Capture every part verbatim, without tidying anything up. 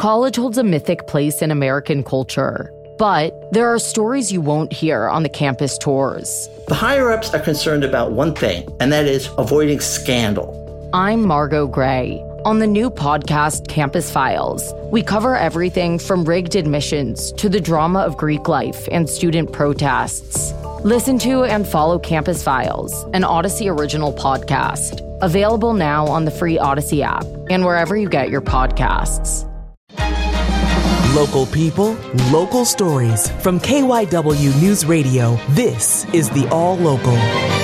college holds a mythic place in American culture. But there are stories you won't hear on the campus tours. The higher-ups are concerned about one thing, and that is avoiding scandal. I'm Margot Gray. On the new podcast, Campus Files, we cover everything from rigged admissions to the drama of Greek life and student protests. Listen to and follow Campus Files, an Odyssey original podcast. Available now on the free Odyssey app and wherever you get your podcasts. Local people, local stories. From K Y W News Radio, this is the All Local.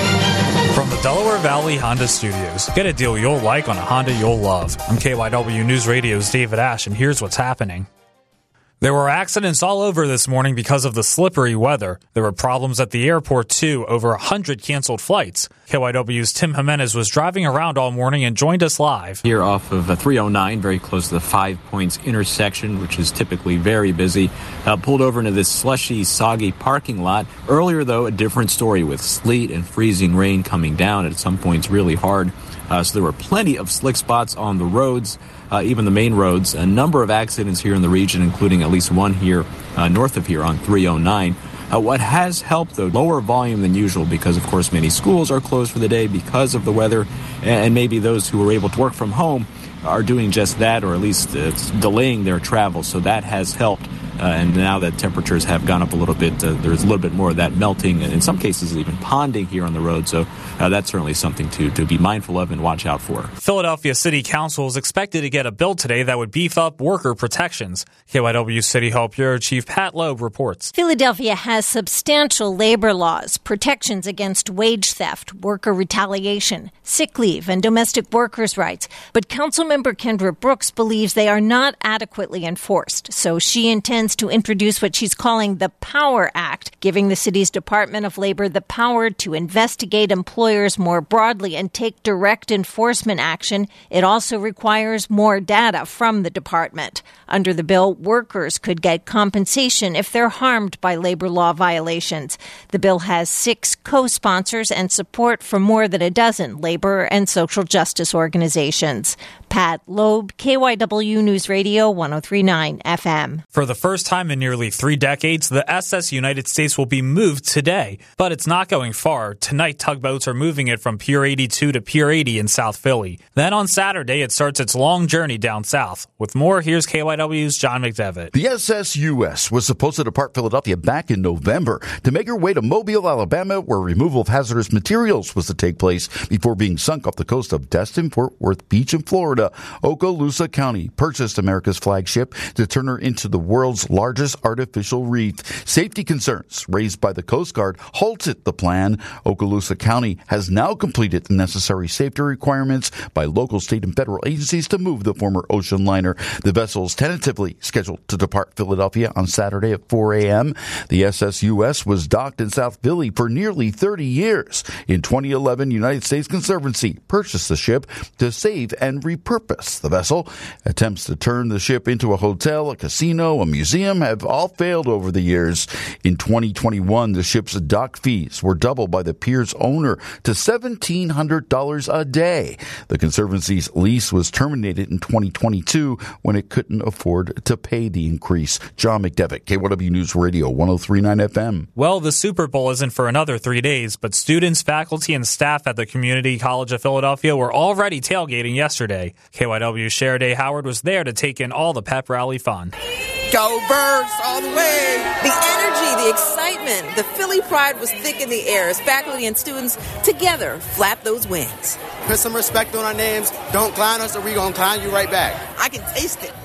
From the Delaware Valley Honda Studios, get a deal you'll like on a Honda you'll love. I'm K Y W News Radio's David Ash, and here's what's happening. There were accidents all over this morning because of the slippery weather. There were problems at the airport, too. Over one hundred canceled flights. K Y W's Tim Jimenez was driving around all morning and joined us live. Here off of uh, three oh nine, very close to the Five Points intersection, which is typically very busy. Uh, pulled over into this slushy, soggy parking lot. Earlier, though, a different story with sleet and freezing rain coming down. At some points, really hard. Uh, so there were plenty of slick spots on the roads. Uh, even the main roads, a number of accidents here in the region, including at least one here uh, north of here on three oh nine. Uh, what has helped, though, lower volume than usual because, of course, many schools are closed for the day because of the weather, and maybe those who were able to work from home are doing just that, or at least uh, delaying their travel, so that has helped. Uh, and now that temperatures have gone up a little bit, uh, there's a little bit more of that melting, and in some cases even ponding here on the road. So uh, that's certainly something to, to be mindful of and watch out for. Philadelphia City Council is expected to get a bill today that would beef up worker protections. K Y W City Hall Bureau Chief Pat Loeb reports. Philadelphia has substantial labor laws, protections against wage theft, worker retaliation, sick leave, and domestic workers' rights. But Councilmember Kendra Brooks believes they are not adequately enforced, so she intends to introduce what she's calling the Power Act, giving the city's Department of Labor the power to investigate employers more broadly and take direct enforcement action. It also requires more data from the department. Under the bill, workers could get compensation if they're harmed by labor law violations. The bill has six co-sponsors and support from more than a dozen labor and social justice organizations. Pat Loeb, K Y W News Radio, one oh three point nine F M. For the first time in nearly three decades, the S S United States will be moved today. But it's not going far. Tonight, tugboats are moving it from Pier eighty-two to Pier eighty in South Philly. Then on Saturday, it starts its long journey down south. With more, here's K Y W's John McDevitt. The S S U S was supposed to depart Philadelphia back in November to make her way to Mobile, Alabama, where removal of hazardous materials was to take place before being sunk off the coast of Destin, Fort Worth Beach in Florida. Okaloosa County purchased America's flagship to turn her into the world's largest artificial reef. Safety concerns raised by the Coast Guard halted the plan. Okaloosa County has now completed the necessary safety requirements by local, state, and federal agencies to move the former ocean liner. The vessel is tentatively scheduled to depart Philadelphia on Saturday at four a.m. The S S U S was docked in South Philly for nearly thirty years. In twenty eleven, United States Conservancy purchased the ship to save and repurpose the vessel. Attempts to turn the ship into a hotel, a casino, a museum have all failed over the years. In twenty twenty-one, the ship's dock fees were doubled by the pier's owner to seventeen hundred dollars a day. The Conservancy's lease was terminated in twenty twenty-two when it couldn't afford to pay the increase. John McDevitt, K Y W News Radio, one oh three point nine F M. Well, the Super Bowl isn't for another three days, but students, faculty, and staff at the Community College of Philadelphia were already tailgating yesterday. K Y W's Sheriday Howard was there to take in all the pep rally fun. Go Birds all the way. The energy, the excitement, the Philly pride was thick in the air as faculty and students together flapped those wings. Put some respect on our names. Don't clown us or we gonna clown you right back. I can taste it.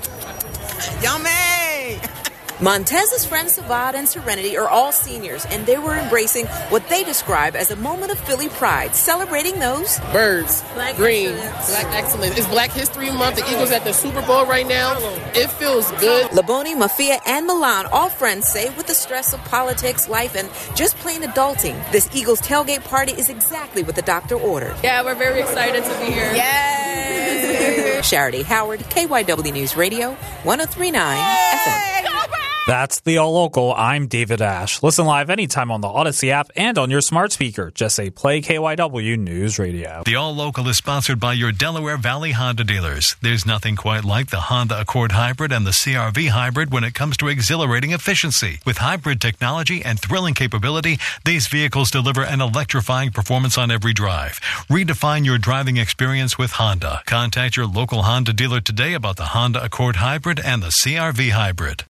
Yummy! Montez's friends Savad and Serenity are all seniors, and they were embracing what they describe as a moment of Philly pride, celebrating those birds, Black green, excellence. Black excellence. It's Black History Month. The Eagles at the Super Bowl right now. It feels good. Laboni, Mafia, and Milan, all friends say, with the stress of politics, life, and just plain adulting, this Eagles tailgate party is exactly what the doctor ordered. Yeah, we're very excited to be here. Yes! Sheriday Howard, K Y W News Radio, one oh three point nine F M. That's the All Local. I'm David Ash. Listen live anytime on the Odyssey app and on your smart speaker. Just say play K Y W News Radio. The All Local is sponsored by your Delaware Valley Honda dealers. There's nothing quite like the Honda Accord Hybrid and the C R V Hybrid when it comes to exhilarating efficiency. With hybrid technology and thrilling capability, these vehicles deliver an electrifying performance on every drive. Redefine your driving experience with Honda. Contact your local Honda dealer today about the Honda Accord Hybrid and the C R V Hybrid.